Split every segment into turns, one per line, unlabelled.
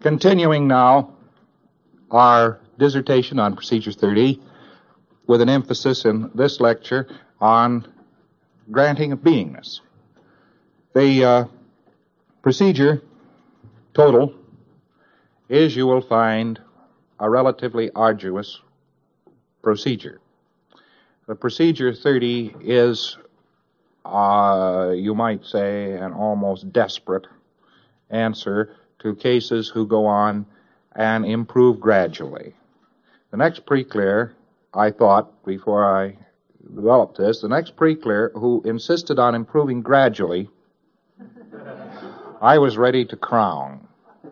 Continuing now our dissertation on Procedure 30 with an emphasis in this lecture on granting of beingness. The procedure total is, you will find, a relatively arduous procedure. The Procedure 30 is, you might say, an almost desperate answer to cases who go on and improve gradually. The next pre-clear, I thought, before I developed this, the next pre-clear who insisted on improving gradually, I was ready to crown.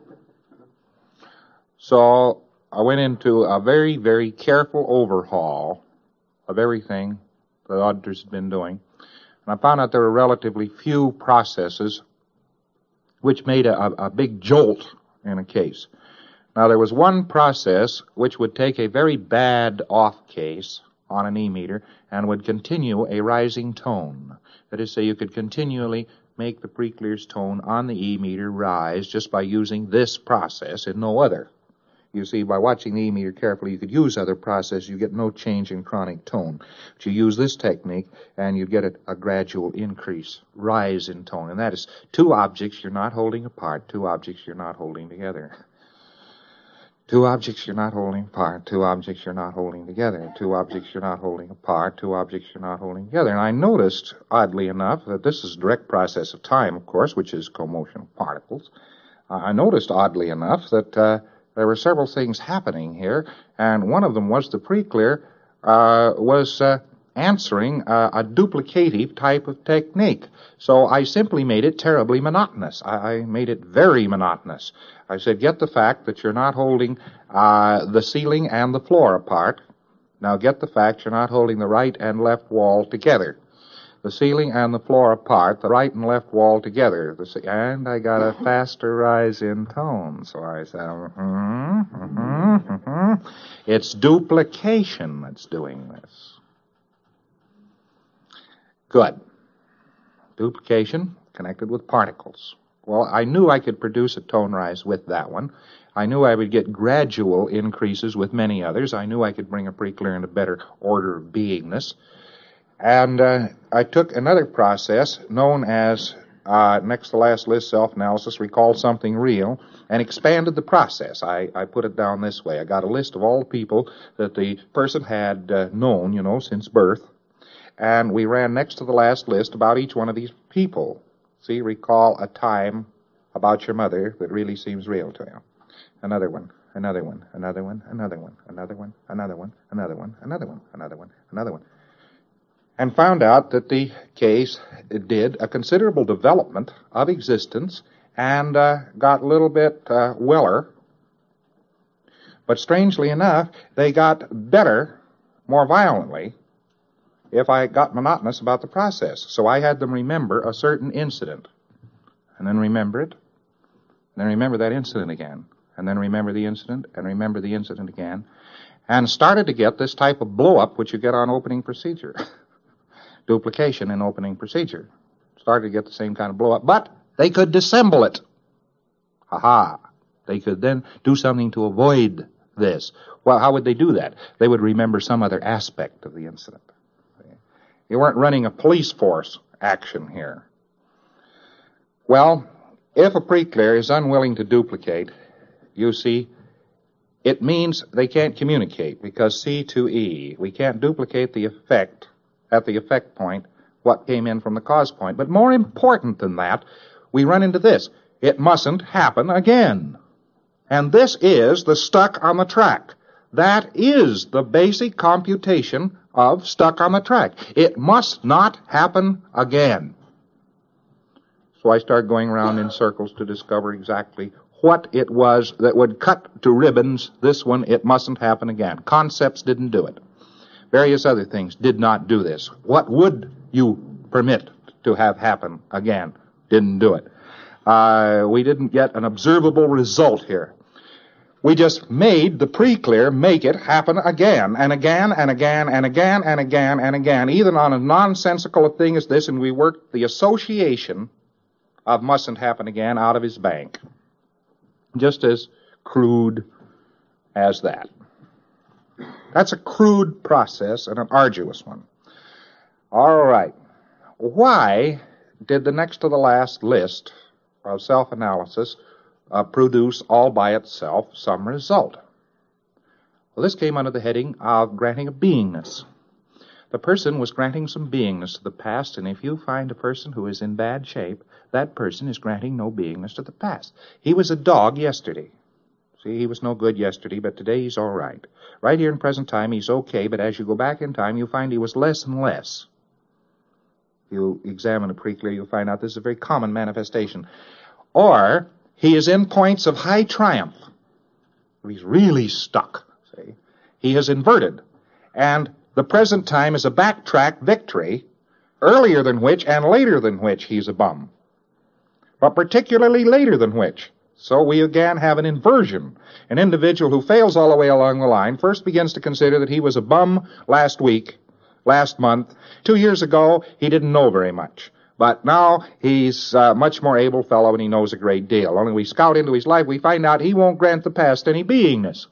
So I went into a very, very careful overhaul of everything the auditors had been doing, and I found out there were relatively few processes which made a big jolt in a case. Now, there was one process which would take a very bad off case on an E-meter and would continue a rising tone. That is to say, you could continually make the pre-clear's tone on the E-meter rise just by using this process and no other. You see, by watching the E-meter carefully, you could use other processes. You get no change in chronic tone. But you use this technique, and you get a gradual increase, rise in tone. And that is two objects you're not holding apart, two objects you're not holding together. Two objects you're not holding apart, two objects you're not holding together, two objects you're not holding apart, two objects you're not holding together. And I noticed, oddly enough, that this is a direct process of time, of course, which is commotion of particles. I noticed, oddly enough, that there were several things happening here, and one of them was the pre-clear was answering a duplicative type of technique. So I simply made it terribly monotonous. I made it very monotonous. I said, get the fact that you're not holding the ceiling and the floor apart. Now get the fact you're not holding the right and left wall together. The ceiling and the floor apart, the right and left wall together. And I got a faster rise in tone. So I said, It's duplication that's doing this. Good. Duplication connected with particles. Well, I knew I could produce a tone rise with that one. I knew I would get gradual increases with many others. I knew I could bring a pre-clear into better order of beingness. And I took another process known as, next to last list self-analysis, recall something real, and expanded the process. I put it down this way. I got a list of all the people that the person had known, since birth, and we ran next to the last list about each one of these people. See, recall a time about your mother that really seems real to you. Another one, another one, another one, another one, another one, another one, another one, another one, another one, another one. And found out that the case did a considerable development of existence and got a little bit weller. But strangely enough, they got better more violently if I got monotonous about the process. So I had them remember a certain incident, and then remember it, and then remember that incident again, and then remember the incident, and remember the incident again, and started to get this type of blow-up which you get on opening procedure. Duplication in opening procedure. Started to get the same kind of blow-up, but they could dissemble it. Ha-ha. They could then do something to avoid this. Well, how would they do that? They would remember some other aspect of the incident. You weren't running a police force action here. Well, if a pre-clear is unwilling to duplicate, you see, it means they can't communicate, because C2E, we can't duplicate the effect at the effect point, what came in from the cause point. But more important than that, we run into this. It mustn't happen again. And this is the stuck on the track. That is the basic computation of stuck on the track. It must not happen again. So I started going around in circles to discover exactly what it was that would cut to ribbons. This one, it mustn't happen again. Concepts didn't do it. Various other things did not do this. What would you permit to have happen again? Didn't do it. We didn't get an observable result here. We just made the pre-clear make it happen again and again and again and again and again and again, even on a nonsensical thing as this, and we worked the association of mustn't happen again out of his bank. Just as crude as that. That's a crude process and an arduous one. All right. Why did the next to the last list of self-analysis produce all by itself some result? Well, this came under the heading of granting a beingness. The person was granting some beingness to the past, and if you find a person who is in bad shape, that person is granting no beingness to the past. He was a dog yesterday. See, he was no good yesterday, but today he's all right. Right here in present time, he's okay, but as you go back in time, you find he was less and less. If you examine it pretty clear, you'll find out this is a very common manifestation. Or he is in points of high triumph. He's really stuck, see. He has inverted. And the present time is a backtrack victory, earlier than which and later than which he's a bum. But particularly later than which. So we again have an inversion. An individual who fails all the way along the line first begins to consider that he was a bum last week, last month. 2 years ago, he didn't know very much. But now he's a much more able fellow and he knows a great deal. Only we scout into his life, we find out he won't grant the past any beingness.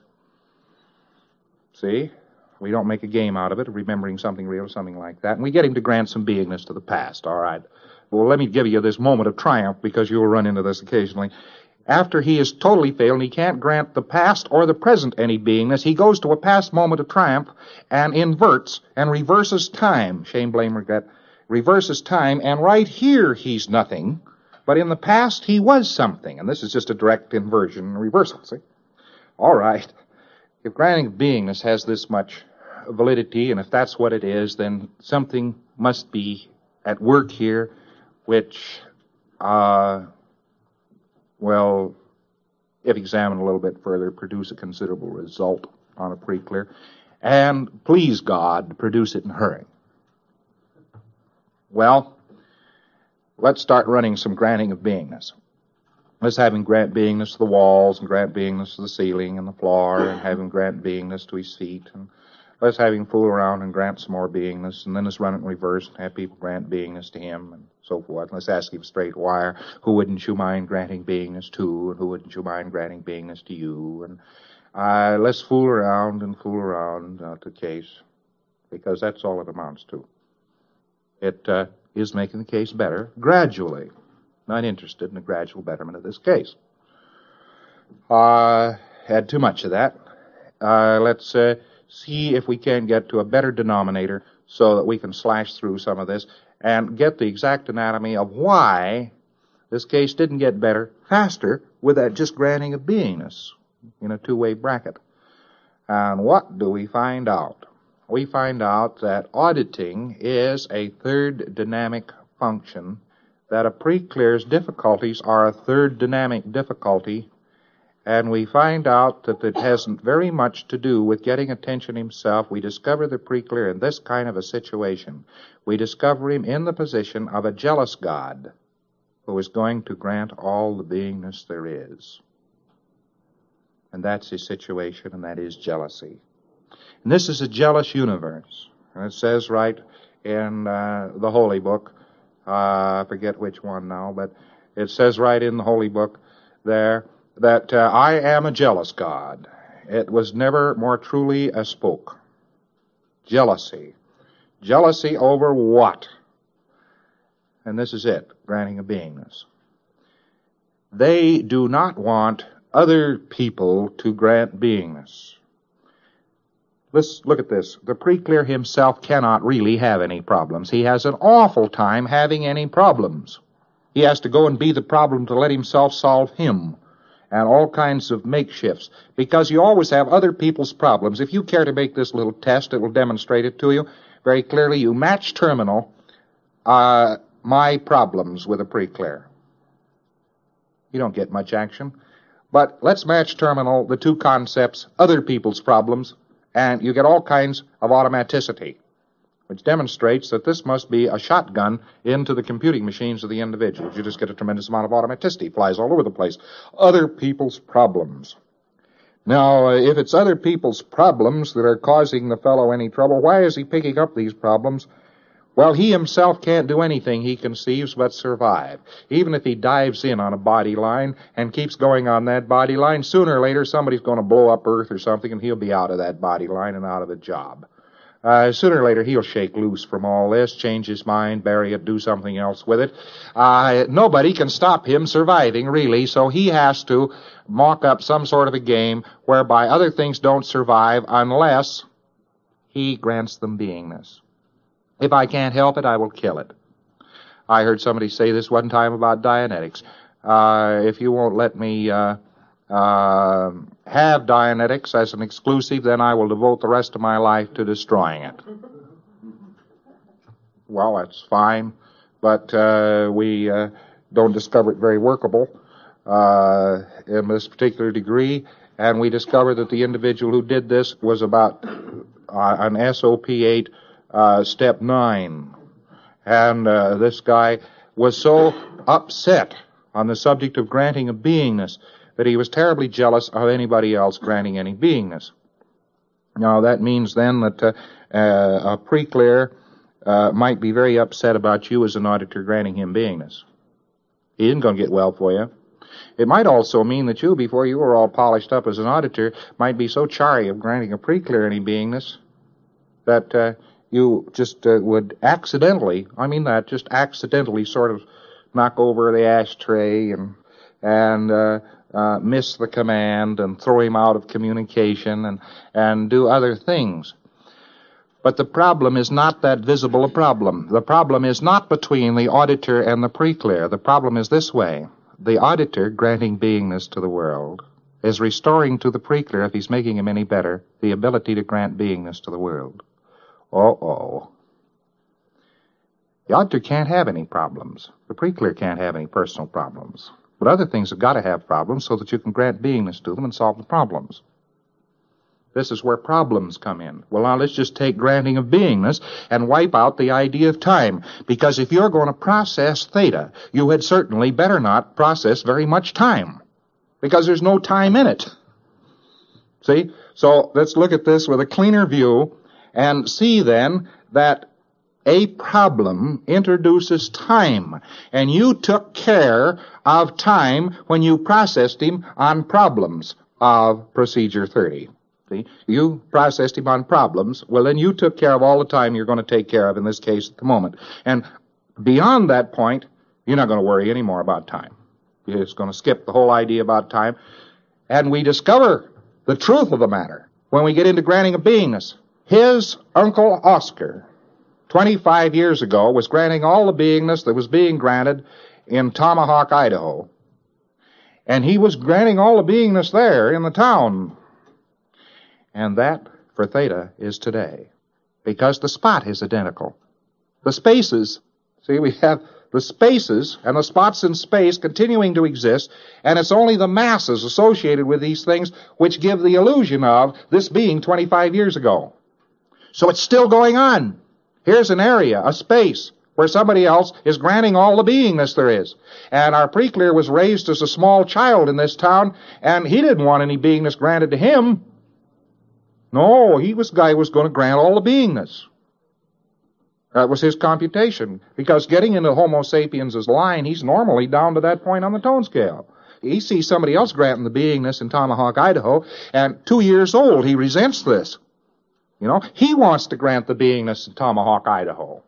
See? We don't make a game out of it, of remembering something real or something like that. And we get him to grant some beingness to the past. All right. Well, let me give you this moment of triumph because you'll run into this occasionally. After he has totally failed and he can't grant the past or the present any beingness, he goes to a past moment of triumph and inverts and reverses time. Shame, blame, regret. Reverses time, and right here he's nothing, but in the past he was something. And this is just a direct inversion and reversal, see? All right. If granting of beingness has this much validity, and if that's what it is, then something must be at work here which, well, if examined a little bit further, produce a considerable result on a pre-clear, and please God, produce it in a hurry. Well, let's start running some granting of beingness. Let's have him grant beingness to the walls, and grant beingness to the ceiling and the floor, and have him grant beingness to his feet, and let's have him fool around and grant some more beingness, and then let's run it in reverse and have people grant beingness to him, and so forth. Let's ask him straight wire, who wouldn't you mind granting beingness to, and who wouldn't you mind granting beingness to you, and let's fool around to the case, because that's all it amounts to. It is making the case better gradually. Not interested in a gradual betterment of this case. Had too much of that. Let's see if we can get to a better denominator so that we can slash through some of this and get the exact anatomy of why this case didn't get better faster with that just granting of beingness in a two-way bracket. And what do we find out? We find out that auditing is a third dynamic function, that a pre-clear's difficulties are a third dynamic difficulty, and we find out that it hasn't very much to do with getting attention himself. We discover the pre-clear in this kind of a situation. We discover him in the position of a jealous God who is going to grant all the beingness there is. And that's his situation, and that is jealousy. And this is a jealous universe. And it says right in the Holy Book, I forget which one now, but it says right in the Holy Book there that I am a jealous God. It was never more truly spoke. Jealousy. Jealousy over what? And this is it, granting a beingness. They do not want other people to grant beingness. Let's look at this. The pre-clear himself cannot really have any problems. He has an awful time having any problems. He has to go and be the problem to let himself solve him, and all kinds of makeshifts, because you always have other people's problems. If you care to make this little test, it will demonstrate it to you very clearly. You match terminal my problems with a pre-clear. You don't get much action. But let's match terminal the two concepts, other people's problems, and you get all kinds of automaticity, which demonstrates that this must be a shotgun into the computing machines of the individuals. You just get a tremendous amount of automaticity. Flies all over the place. Other people's problems. Now, if it's other people's problems that are causing the fellow any trouble, why is he picking up these problems Well, he himself can't do anything he conceives but survive. Even if he dives in on a body line and keeps going on that body line, sooner or later somebody's going to blow up Earth or something and he'll be out of that body line and out of a job. Sooner or later he'll shake loose from all this, change his mind, bury it, do something else with it. Nobody can stop him surviving, really, so he has to mock up some sort of a game whereby other things don't survive unless he grants them beingness. If I can't help it, I will kill it. I heard somebody say this one time about Dianetics. If you won't let me have Dianetics as an exclusive, then I will devote the rest of my life to destroying it. Well, that's fine, but we don't discover it very workable in this particular degree, and we discover that the individual who did this was about an SOP8 step 9. And this guy was so upset on the subject of granting of beingness that he was terribly jealous of anybody else granting any beingness. Now, that means then that a pre-clear might be very upset about you as an auditor granting him beingness. He isn't going to get well for you. It might also mean that you, before you were all polished up as an auditor, might be so chary of granting a pre-clear any beingness that you just would accidentally, just accidentally sort of knock over the ashtray and miss the command and throw him out of communication and do other things. But the problem is not that visible a problem. The problem is not between the auditor and the pre-clear. The problem is this way. The auditor, granting beingness to the world, is restoring to the pre-clear, if he's making him any better, the ability to grant beingness to the world. Uh-oh. The auditor can't have any problems. The pre-clear can't have any personal problems. But other things have got to have problems so that you can grant beingness to them and solve the problems. This is where problems come in. Well, now let's just take granting of beingness and wipe out the idea of time. Because if you're going to process theta, you had certainly better not process very much time. Because there's no time in it. See? So let's look at this with a cleaner view and see then that a problem introduces time. And you took care of time when you processed him on problems of Procedure 30. See? You processed him on problems. Well, then you took care of all the time you're going to take care of in this case at the moment. And beyond that point, you're not going to worry anymore about time. You're just going to skip the whole idea about time. And we discover the truth of the matter when we get into granting of beingness. His Uncle Oscar, 25 years ago, was granting all the beingness that was being granted in Tomahawk, Idaho. And he was granting all the beingness there in the town. And that, for theta, is today. Because the spot is identical. The spaces, see, we have the spaces and the spots in space continuing to exist, and it's only the masses associated with these things which give the illusion of this being 25 years ago. So it's still going on. Here's an area, a space, where somebody else is granting all the beingness there is. And our pre-clear was raised as a small child in this town, and he didn't want any beingness granted to him. No, guy was going to grant all the beingness. That was his computation. Because getting into Homo sapiens' line, he's normally down to that point on the tone scale. He sees somebody else granting the beingness in Tomahawk, Idaho, and 2 years old, he resents this. You know, he wants to grant the beingness in Tomahawk, Idaho.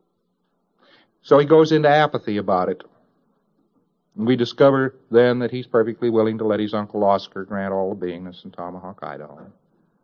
So he goes into apathy about it. And we discover then that he's perfectly willing to let his Uncle Oscar grant all the beingness in Tomahawk, Idaho.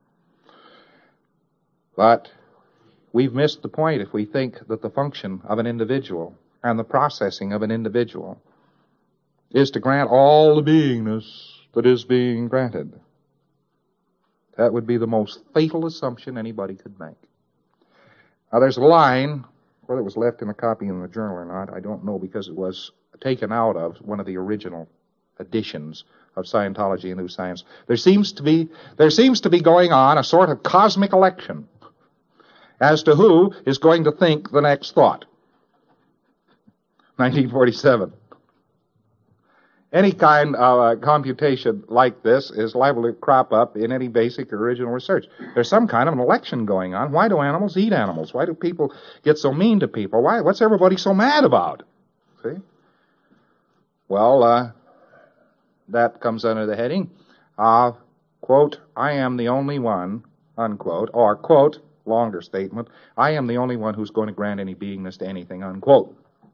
But we've missed the point if we think that the function of an individual and the processing of an individual is to grant all the beingness that is being granted. That would be the most fatal assumption anybody could make. Now, there's a line, whether it was left in a copy in the journal or not, I don't know, because it was taken out of one of the original editions of Scientology and New Science. There seems to be going on a sort of cosmic election as to who is going to think the next thought. 1947. Any kind of computation like this is liable to crop up in any basic original research. There's some kind of an election going on. Why do animals eat animals? Why do people get so mean to people? What's everybody so mad about? See? Well, that comes under the heading of, quote, I am the only one, unquote, or, quote, longer statement, I am the only one who's going to grant any beingness to anything, unquote.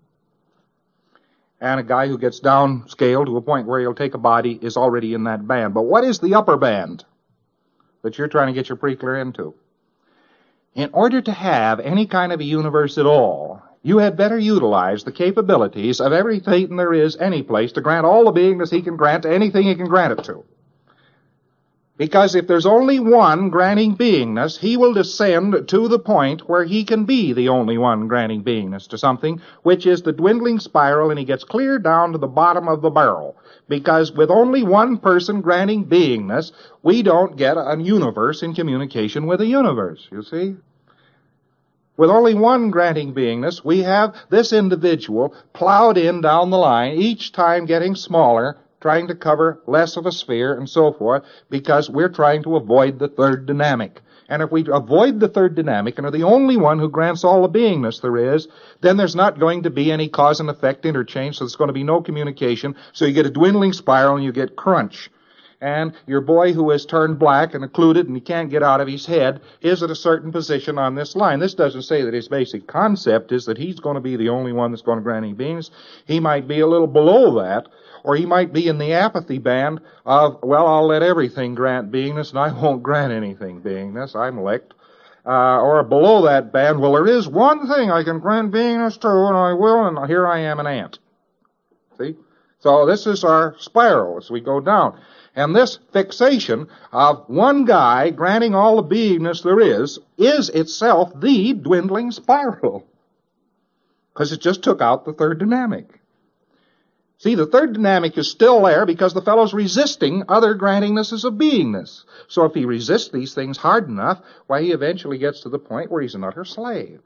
And a guy who gets downscaled to a point where he'll take a body is already in that band. But what is the upper band that you're trying to get your pre-clear into? In order to have any kind of a universe at all, you had better utilize the capabilities of every Thetan there is any place to grant all the beingness he can grant to anything he can grant it to. Because if there's only one granting beingness, he will descend to the point where he can be the only one granting beingness to something, which is the dwindling spiral, and he gets clear down to the bottom of the barrel. Because with only one person granting beingness, we don't get a universe in communication with a universe, you see? With only one granting beingness, we have this individual plowed in down the line, each time getting smaller, trying to cover less of a sphere and so forth, because we're trying to avoid the third dynamic. And if we avoid the third dynamic and are the only one who grants all the beingness there is, then there's not going to be any cause and effect interchange, so there's going to be no communication, so you get a dwindling spiral and you get crunch. And your boy who has turned black and occluded and he can't get out of his head is at a certain position on this line. This doesn't say that his basic concept is that he's going to be the only one that's going to grant any beingness. He might be a little below that, or he might be in the apathy band of, well, I'll let everything grant beingness and I won't grant anything beingness. I'm licked. Or below that band, well, there is one thing I can grant beingness to, and I will, and here I am an ant. See? So this is our spiral as we go down. And this fixation of one guy granting all the beingness there is itself the dwindling spiral. Because it just took out the third dynamic. See, the third dynamic is still there because the fellow's resisting other grantingnesses of beingness. So if he resists these things hard enough, why, he eventually gets to the point where he's an utter slave.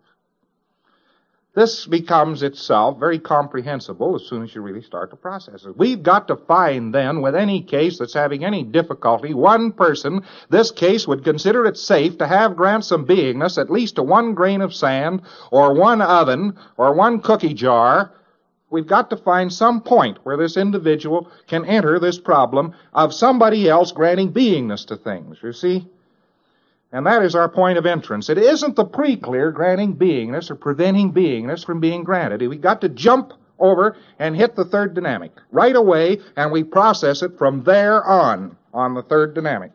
This becomes itself very comprehensible as soon as you really start to process it. We've got to find then, with any case that's having any difficulty, one person, this case would consider it safe to have grant some beingness, at least to one grain of sand, or one oven, or one cookie jar. We've got to find some point where this individual can enter this problem of somebody else granting beingness to things, you see? And that is our point of entrance. It isn't the pre-clear granting beingness or preventing beingness from being granted. We've got to jump over and hit the third dynamic right away, and we process it from there on the third dynamic.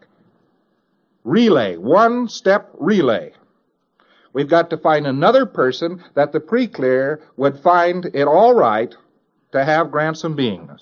Relay, one-step relay. We've got to find another person that the pre-clear would find it all right to have grant some beingness.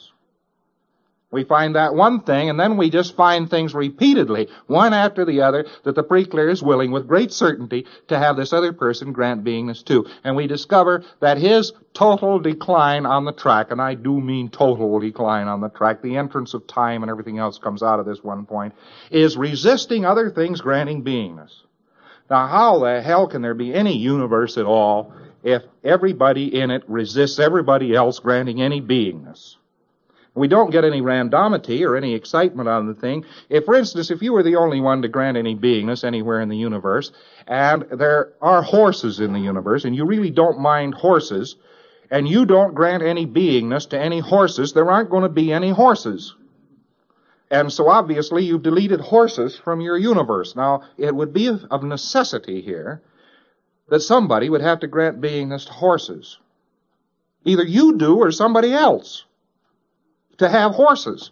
We find that one thing, and then we just find things repeatedly, one after the other, that the pre-clear is willing with great certainty to have this other person grant beingness to. And we discover that his total decline on the track, and I do mean total decline on the track, the entrance of time and everything else comes out of this one point, is resisting other things granting beingness. Now, how the hell can there be any universe at all if everybody in it resists everybody else granting any beingness? We don't get any randomity or any excitement on the thing. If, for instance, if you were the only one to grant any beingness anywhere in the universe, and there are horses in the universe, and you really don't mind horses, and you don't grant any beingness to any horses, there aren't going to be any horses. And so obviously you've deleted horses from your universe. Now, it would be of necessity here that somebody would have to grant beingness to horses. Either you do or somebody else. To have horses.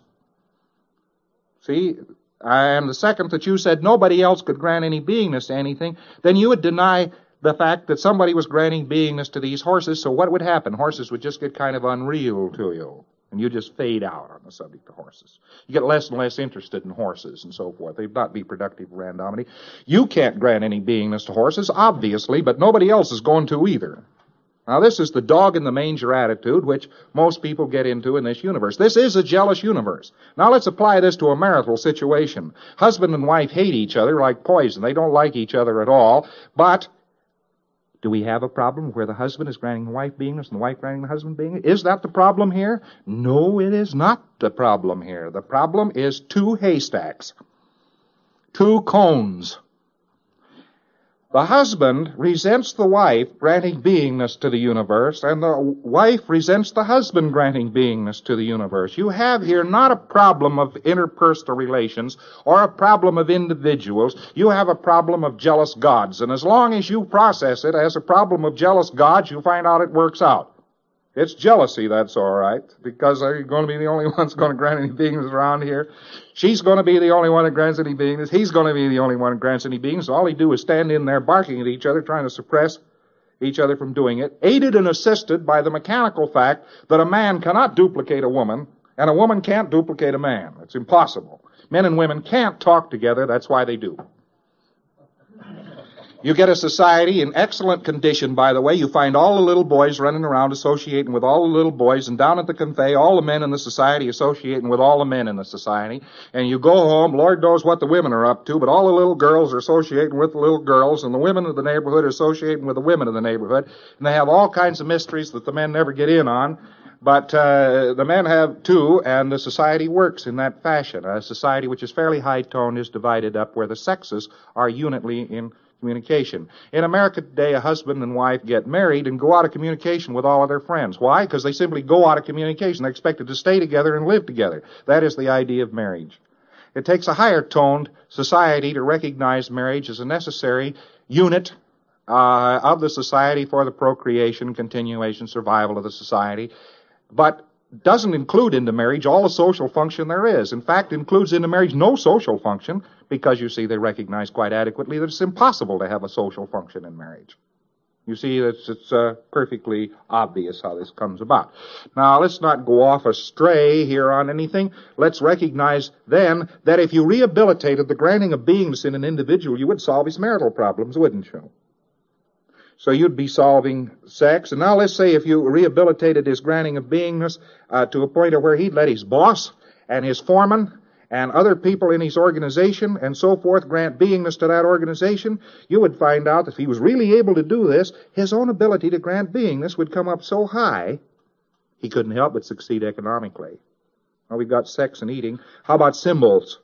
See, and the second that you said nobody else could grant any beingness to anything, then you would deny the fact that somebody was granting beingness to these horses, so what would happen? Horses would just get kind of unreal to you, and you just fade out on the subject of horses. You get less and less interested in horses and so forth. They'd not be productive randomity. You can't grant any beingness to horses, obviously, but nobody else is going to either. Now, this is the dog in the manger attitude, which most people get into in this universe. This is a jealous universe. Now, let's apply this to a marital situation. Husband and wife hate each other like poison. They don't like each other at all, but Do we have a problem where the husband is granting the wife beingness and the wife granting the husband beingness? Is that the problem here? No, it is not the problem here. The problem is two haystacks, two cones. The husband resents the wife granting beingness to the universe, and the wife resents the husband granting beingness to the universe. You have here not a problem of interpersonal relations or a problem of individuals. You have a problem of jealous gods, and as long as you process it as a problem of jealous gods, you find out it works out. It's jealousy, that's all right, because are you going to be the only one that's going to grant any beingness around here? She's going to be the only one that grants any beingness. He's going to be the only one that grants any beingness. All he do is stand in there barking at each other, trying to suppress each other from doing it, aided and assisted by the mechanical fact that a man cannot duplicate a woman, and a woman can't duplicate a man. It's impossible. Men and women can't talk together. That's why they do. You get a society in excellent condition, by the way. You find all the little boys running around associating with all the little boys, and down at the cafe, all the men in the society associating with all the men in the society. And you go home, Lord knows what the women are up to, but all the little girls are associating with the little girls, and the women of the neighborhood are associating with the women of the neighborhood. And they have all kinds of mysteries that the men never get in on. But the men have too, and the society works in that fashion. A society which is fairly high-toned is divided up where the sexes are unitely in communication. In America today, a husband and wife get married and go out of communication with all of their friends. Why? Because they simply go out of communication. They're expected to stay together and live together. That is the idea of marriage. It takes a higher-toned society to recognize marriage as a necessary unit of the society for the procreation, continuation, survival of the society, but doesn't include into marriage all the social function there is. In fact, includes into marriage no social function, because, you see, they recognize quite adequately that it's impossible to have a social function in marriage. You see, it's perfectly obvious how this comes about. Now, let's not go off astray here on anything. Let's recognize then that if you rehabilitated the granting of beingness in an individual, you would solve his marital problems, wouldn't you? So you'd be solving sex. And now let's say if you rehabilitated his granting of beingness to a point of where he'd let his boss and his foreman and other people in his organization and so forth grant beingness to that organization, you would find out that if he was really able to do this, his own ability to grant beingness would come up so high, he couldn't help but succeed economically. Now we've got sex and eating. How about symbols?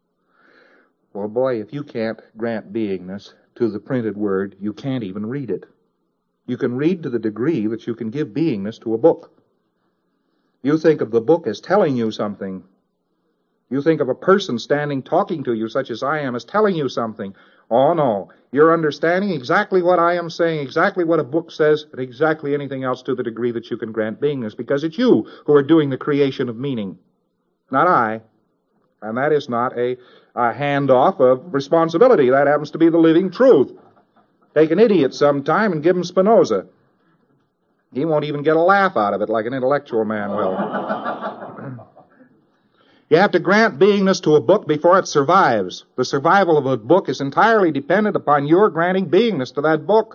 Well, boy, if you can't grant beingness to the printed word, you can't even read it. You can read to the degree that you can give beingness to a book. You think of the book as telling you something. You think of a person standing talking to you, such as I am, as telling you something. Oh, no. You're understanding exactly what I am saying, exactly what a book says, and exactly anything else to the degree that you can grant beingness, because it's you who are doing the creation of meaning, not I. And that is not a handoff of responsibility. That happens to be the living truth. Take an idiot sometime and give him Spinoza. He won't even get a laugh out of it like an intellectual man will. You have to grant beingness to a book before it survives. The survival of a book is entirely dependent upon your granting beingness to that book.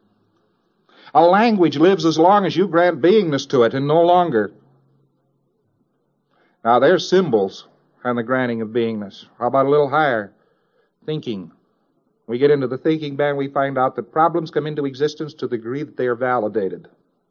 A language lives as long as you grant beingness to it and no longer. Now there's symbols and the granting of beingness. How about a little higher? Thinking. We get into the thinking band, we find out that problems come into existence to the degree that they are validated.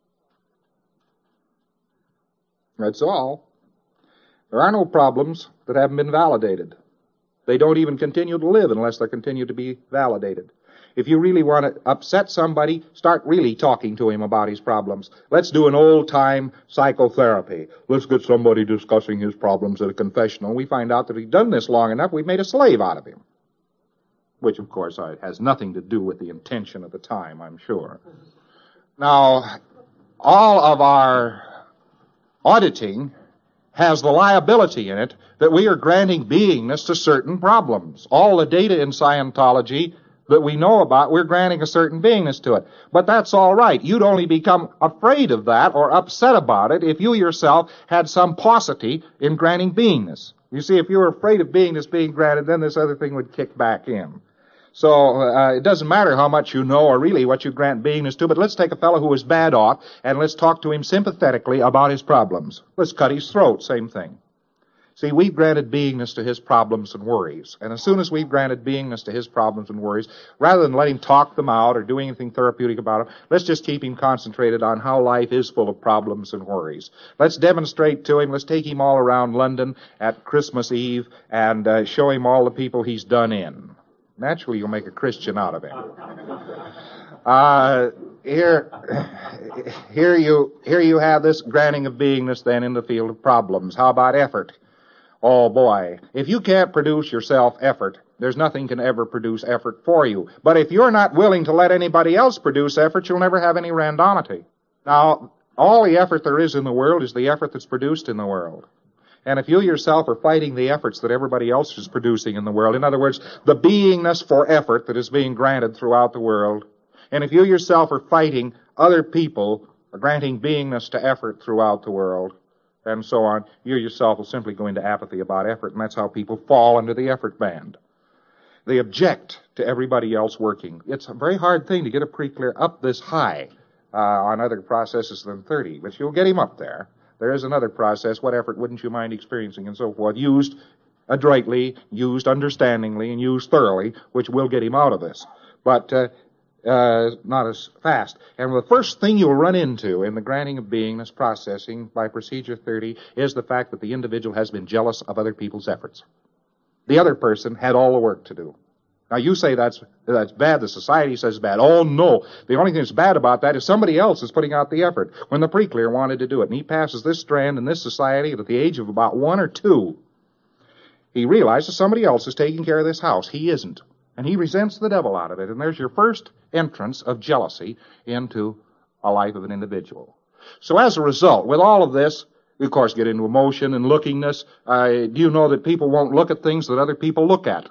That's all. There are no problems that haven't been validated. They don't even continue to live unless they continue to be validated. If you really want to upset somebody, start really talking to him about his problems. Let's do an old-time psychotherapy. Let's get somebody discussing his problems at a confessional. We find out that if he's done this long enough, we've made a slave out of him. Which, of course, has nothing to do with the intention of the time, I'm sure. Now, all of our auditing has the liability in it that we are granting beingness to certain problems. All the data in Scientology that we know about, we're granting a certain beingness to it. But that's all right. You'd only become afraid of that or upset about it if you yourself had some paucity in granting beingness. You see, if you were afraid of beingness being granted, then this other thing would kick back in. So it doesn't matter how much you know or really what you grant beingness to, but let's take a fellow who is bad off and let's talk to him sympathetically about his problems. Let's cut his throat, same thing. See, we've granted beingness to his problems and worries. And as soon as we've granted beingness to his problems and worries, rather than let him talk them out or do anything therapeutic about them, let's just keep him concentrated on how life is full of problems and worries. Let's demonstrate to him, let's take him all around London at Christmas Eve and show him all the people he's done in. Naturally, you'll make a Christian out of him. Here you have this granting of beingness then in the field of problems. How about effort? Oh boy, if you can't produce yourself effort, there's nothing can ever produce effort for you. But if you're not willing to let anybody else produce effort, you'll never have any randomity. Now, all the effort there is in the world is the effort that's produced in the world. And if you yourself are fighting the efforts that everybody else is producing in the world, in other words, the beingness for effort that is being granted throughout the world, and if you yourself are fighting other people granting beingness to effort throughout the world, and so on, you yourself will simply go into apathy about effort, and that's how people fall under the effort band. They object to everybody else working. It's a very hard thing to get a pre-clear up this high on other processes than 30, but you'll get him up there. There is another process, what effort wouldn't you mind experiencing, and so forth, used adroitly, used understandingly, and used thoroughly, which will get him out of this. But not as fast. And the first thing you'll run into in the granting of beingness processing by procedure 30 is the fact that the individual has been jealous of other people's efforts. The other person had all the work to do. Now you say that's bad, the society says bad. Oh no, the only thing that's bad about that is somebody else is putting out the effort. When the pre-clear wanted to do it, and he passes this strand in this society at the age of about 1 or 2, he realizes somebody else is taking care of this house. He isn't. And he resents the devil out of it. And there's your first entrance of jealousy into a life of an individual. So as a result, with all of this, we of course get into emotion and lookingness. Do you know that people won't look at things that other people look at?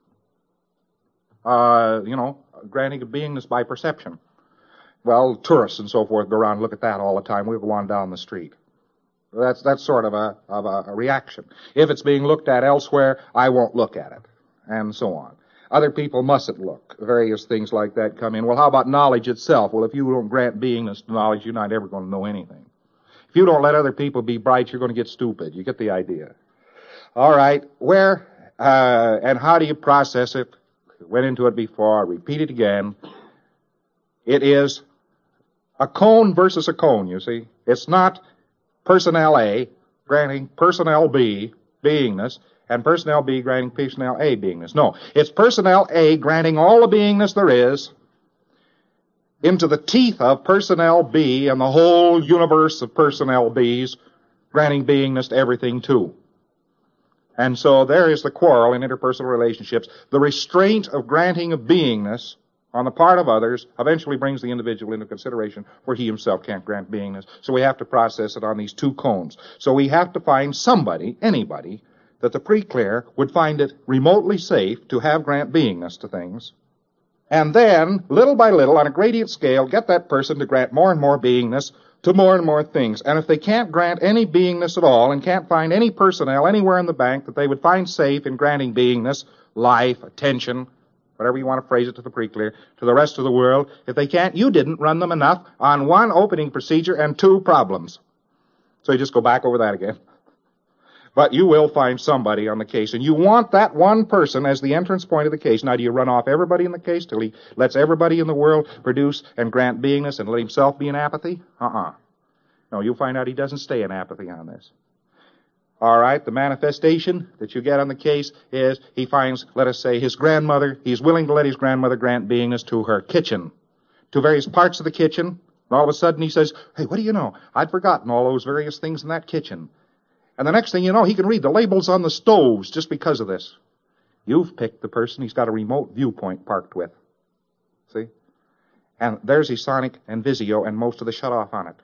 Granting of beingness by perception. Well, tourists and so forth go around and look at that all the time. We'll go on down the street. That's sort of a reaction. If it's being looked at elsewhere, I won't look at it, and so on. Other people mustn't look. Various things like that come in. Well, how about knowledge itself? Well, if you don't grant beingness to knowledge, you're not ever going to know anything. If you don't let other people be bright, you're going to get stupid. You get the idea. All right, where and how do you process it? Went into it before. I repeat it again. It is a cone versus a cone, you see. It's not personnel A granting personnel B beingness, and personnel B granting personnel A beingness. No, it's personnel A granting all the beingness there is into the teeth of personnel B and the whole universe of personnel B's, granting beingness to everything too. And so there is the quarrel in interpersonal relationships. The restraint of granting of beingness on the part of others eventually brings the individual into consideration where he himself can't grant beingness. So we have to process it on these two cones. So we have to find somebody, anybody, that the pre-clear would find it remotely safe to have grant beingness to things. And then, little by little, on a gradient scale, get that person to grant more and more beingness to more and more things. And if they can't grant any beingness at all and can't find any personnel anywhere in the bank that they would find safe in granting beingness, life, attention, whatever you want to phrase it to the pre-clear, to the rest of the world, if they can't, you didn't run them enough on one opening procedure and two problems. So you just go back over that again. But you will find somebody on the case, and you want that one person as the entrance point of the case. Now, do you run off everybody in the case till he lets everybody in the world produce and grant beingness and let himself be in apathy? No, you'll find out he doesn't stay in apathy on this. All right, the manifestation that you get on the case is he finds, let us say, his grandmother. He's willing to let his grandmother grant beingness to her kitchen, to various parts of the kitchen. And all of a sudden he says, hey, what do you know? I'd forgotten all those various things in that kitchen. And the next thing you know, he can read the labels on the stoves just because of this. You've picked the person he's got a remote viewpoint parked with. See? And there's his Sonic and Vizio and most of the shut-off on it.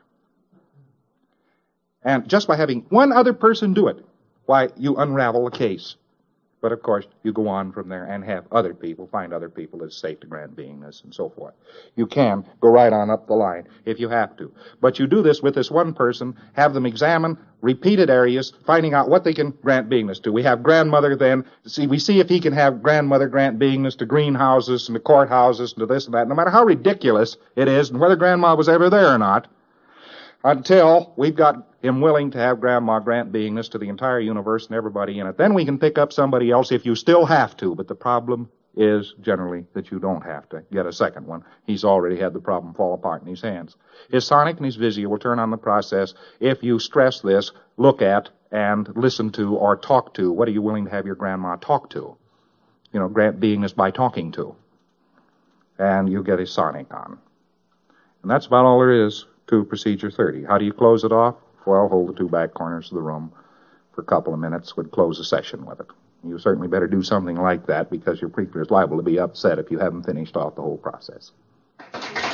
And just by having one other person do it, why, you unravel the case. But, of course, you go on from there and have other people, find other people that it's safe to grant beingness and so forth. You can go right on up the line if you have to. But you do this with this one person, have them examine repeated areas, finding out what they can grant beingness to. We have grandmother then. We see if he can have grandmother grant beingness to greenhouses and to courthouses and to this and that, no matter how ridiculous it is and whether grandma was ever there or not. until we've got him willing to have Grandma grant beingness to the entire universe and everybody in it. Then we can pick up somebody else if you still have to, but the problem is generally that you don't have to get a second one. He's already had the problem fall apart in his hands. His sonic and his visual will turn on the process if you stress this, look at, and listen to, or talk to. What are you willing to have your grandma talk to? You know, grant beingness by talking to. And you get his sonic on. And that's about all there is to Procedure 30. How do you close it off? Well, hold the two back corners of the room for a couple of minutes, would close the session with it. You certainly better do something like that because your preacher is liable to be upset if you haven't finished off the whole process.